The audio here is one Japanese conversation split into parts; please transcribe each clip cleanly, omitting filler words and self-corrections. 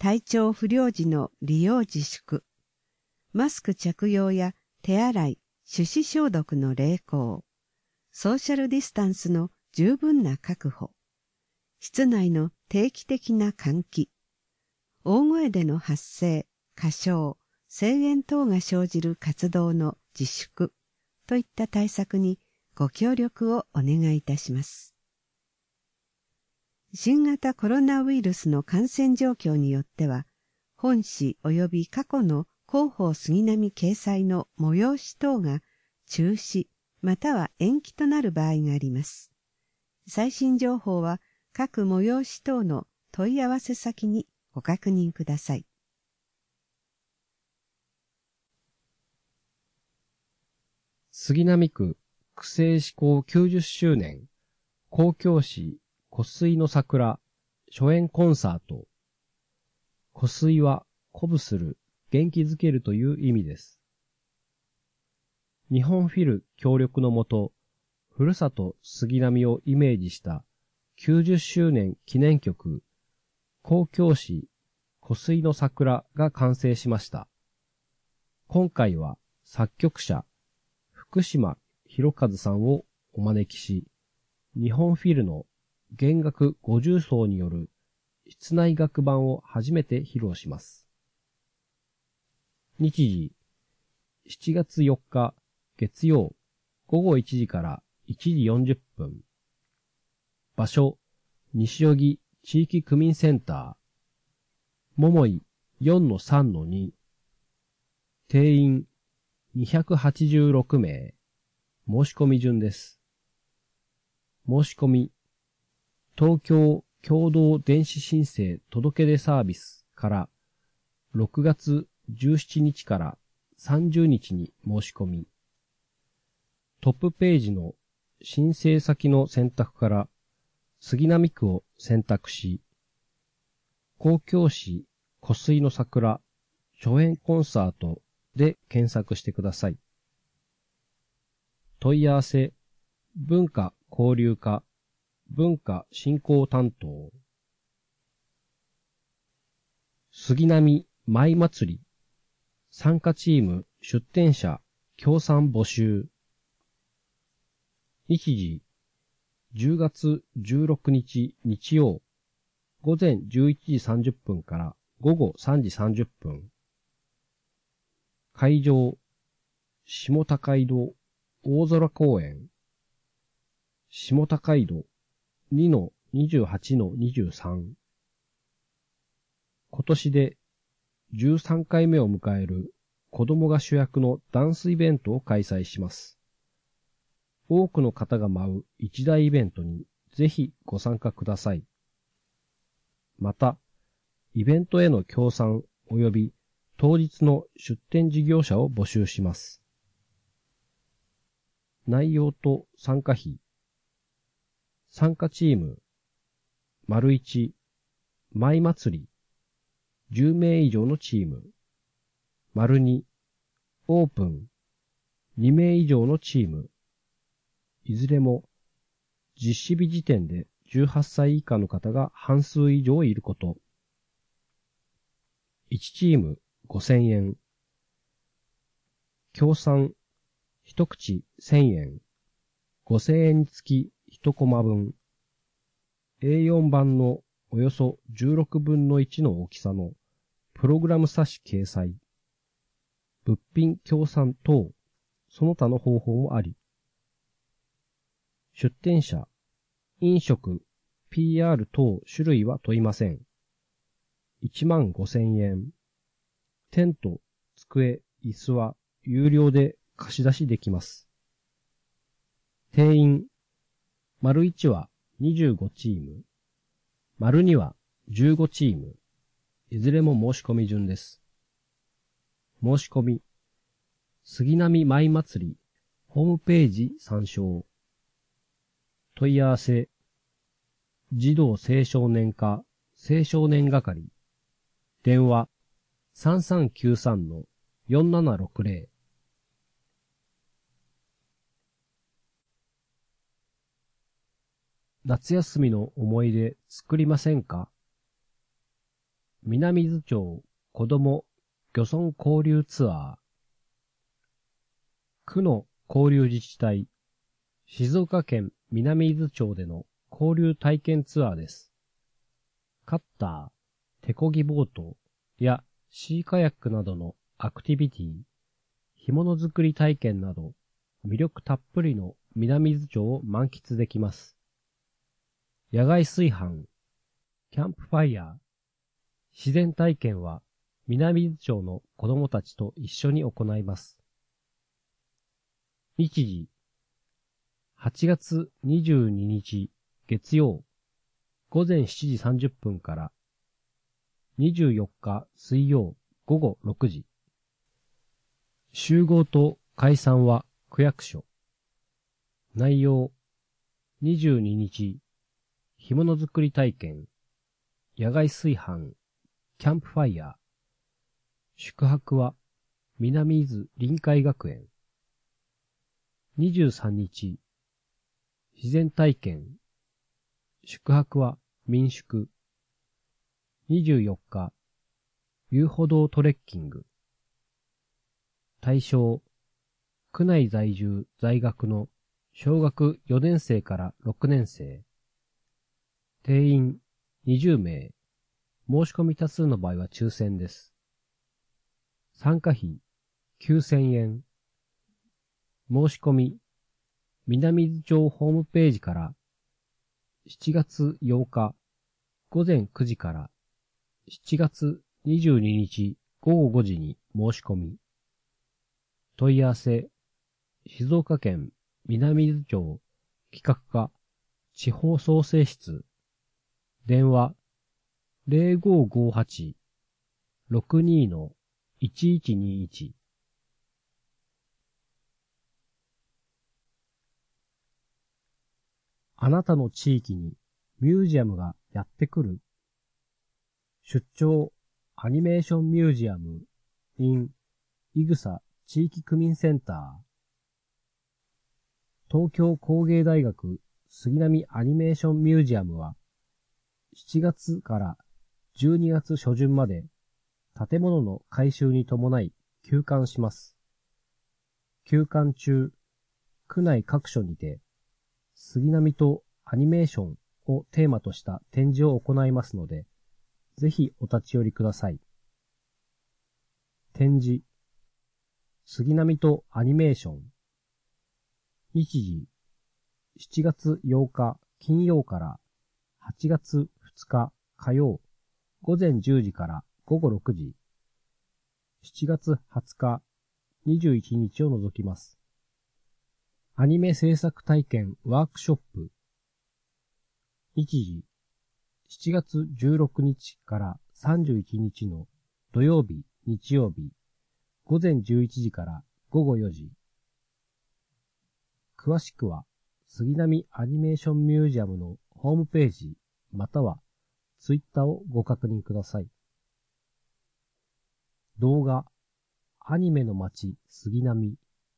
体調不良時の利用自粛、マスク着用や手洗い、手指消毒の励行、ソーシャルディスタンスの十分な確保、室内の定期的な換気、大声での発声、歌唱、声援等が生じる活動の自粛といった対策にご協力をお願いいたします。新型コロナウイルスの感染状況によっては、本誌及び過去の広報杉並掲載の催し等が中止または延期となる場合があります。最新情報は各催し等の問い合わせ先にご確認ください。 杉並区区政施行90周年公共詩湖水の桜初演コンサート。湖水は鼓舞する、元気づけるという意味です。日本フィル協力のもと、ふるさと杉並をイメージした90周年記念曲公共詩湖水の桜が完成しました。今回は作曲者福島博和さんをお招きし、日本フィルの弦楽50奏による室内楽版を初めて披露します。日時7月4日月曜午後1時から1時40分。場所西荻地域区民センター。桃井 4-3-2。定員286名。申し込み順です。申し込み東京共同電子申請届出サービスから6月17日から30日に申し込み、トップページの申請先の選択から杉並区を選択し、公共詩湖水の桜初演コンサートで検索してください。問い合わせ文化交流課文化振興担当杉並舞祭り参加チーム出展者協賛募集日時10月16日日曜午前11時30分から午後3時30分会場下高井戸大空公園下高井戸2-28-23今年で13回目を迎える子供が主役のダンスイベントを開催します。多くの方が舞う一大イベントにぜひご参加ください。また、イベントへの協賛及び当日の出展事業者を募集します。内容と参加費参加チーム、丸1、舞祭り、10名以上のチーム、丸2、オープン、2名以上のチーム、いずれも実施日時点で18歳以下の方が半数以上いること。1チーム5000円。協賛、一口1000円。5000円につき1コマ分。A4 版のおよそ16分の1の大きさのプログラム冊子掲載。物品協賛等、その他の方法もあり。出展者、飲食、PR 等種類は問いません。15,000円。テント、机、椅子は有料で貸し出しできます。定員、丸1は25チーム、丸2は15チーム、いずれも申し込み順です。申し込み、杉並舞祭り、ホームページ参照。問い合わせ、児童青少年課青少年係、電話 3393-4760。夏休みの思い出作りませんか？ 南伊豆町子ども漁村交流ツアー。区の交流自治体、静岡県南伊豆町での交流体験ツアーです。カッター、手漕ぎボートやシーカヤックなどのアクティビティ、干物作り体験など魅力たっぷりの南伊豆町を満喫できます。野外炊飯、キャンプファイヤー、自然体験は南伊豆町の子供たちと一緒に行います。日時、8月22日月曜午前7時30分から24日水曜午後6時。集合と解散は区役所。内容、22日、干物作り体験、野外炊飯、キャンプファイヤー。宿泊は南伊豆臨海学園。23日、自然体験。宿泊は民宿。24日、遊歩道トレッキング。対象、区内在住在学の小学4年生から6年生。定員20名。申し込み多数の場合は抽選です。参加費9000円。申し込み、南伊豆町ホームページから7月8日午前9時から7月22日午後5時に申し込み。問い合わせ、静岡県南伊豆町企画課地方創生室。電話0558-62-1121。あなたの地域にミュージアムがやってくる。出張アニメーションミュージアム in いぐさ地域区民センター。東京工芸大学杉並アニメーションミュージアムは7月から12月初旬まで建物の改修に伴い休館します。休館中、区内各所にて杉並とアニメーションをテーマとした展示を行いますので、ぜひお立ち寄りください。展示、杉並とアニメーション。日時、7月8日金曜から8月2日火曜午前10時から午後6時。7月20日21日を除きます。アニメ制作体験ワークショップ。日時、7月16日から31日の土曜日、日曜日、午前11時から午後4時。詳しくは、杉並アニメーションミュージアムのホームページ、またはツイッターをご確認ください。動画、アニメの街杉並。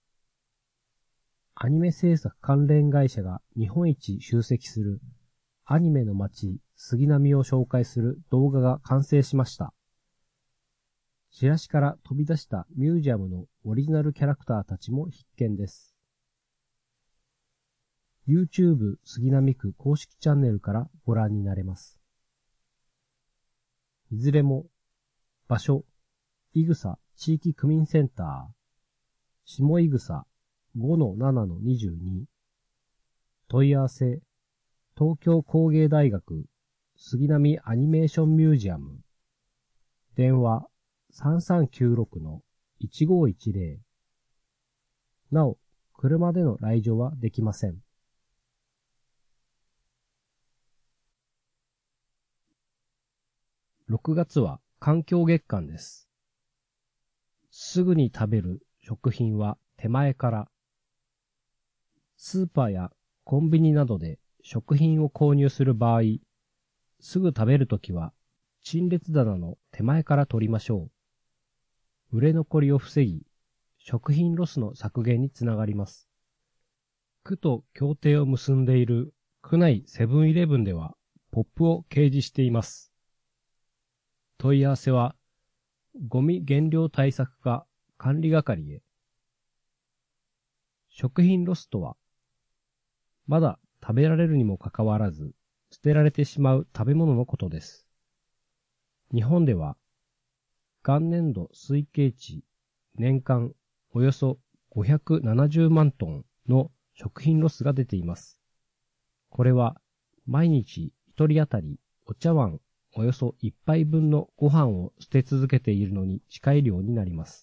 アニメ制作関連会社が日本一集積するアニメの街杉並を紹介する動画が完成しました。チラシから飛び出したミュージアムのオリジナルキャラクターたちも必見です。YouTube 杉並区公式チャンネルからご覧になれます。いずれも場所、いぐさ地域区民センター、下いぐさ 5-7-22。問い合わせ、東京工芸大学杉並アニメーションミュージアム。電話3396-1510。なお、車での来場はできません。6月は環境月間です。すぐに食べる食品は手前から。スーパーやコンビニなどで食品を購入する場合、すぐ食べるときは陳列棚の手前から取りましょう。売れ残りを防ぎ、食品ロスの削減につながります。区と協定を結んでいる区内セブンイレブンではポップを掲示しています。 問い合わせは、ゴミ減量対策課管理係へ。食品ロスとは、まだ食べられるにもかかわらず、捨てられてしまう食べ物のことです。日本では、元年度推計値年間およそ570万トンの食品ロスが出ています。これは毎日一人当たりお茶碗およそ1杯分のご飯を捨て続けているのに近い量になります。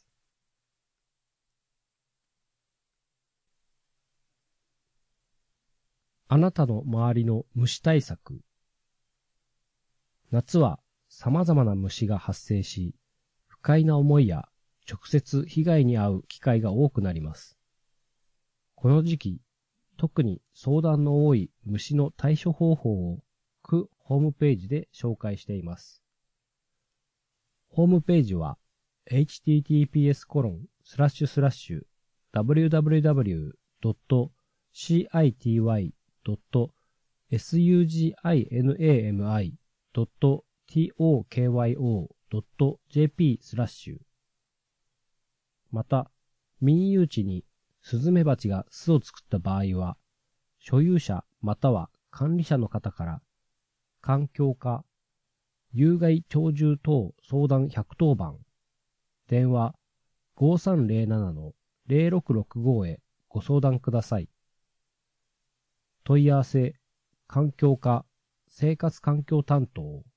あなたの周りの虫対策。夏は様々な虫が発生し、不快な思いや直接被害に遭う機会が多くなります。この時期、特に相談の多い虫の対処方法を区ホームページで紹介しています。ホームページは https://www.citinami.tokyo.jp/ また、民有地にスズメバチが巣を作った場合は、所有者または管理者の方から環境課、有害鳥獣等相談110番、電話 5307-0665 へご相談ください。問い合わせ、環境課、生活環境担当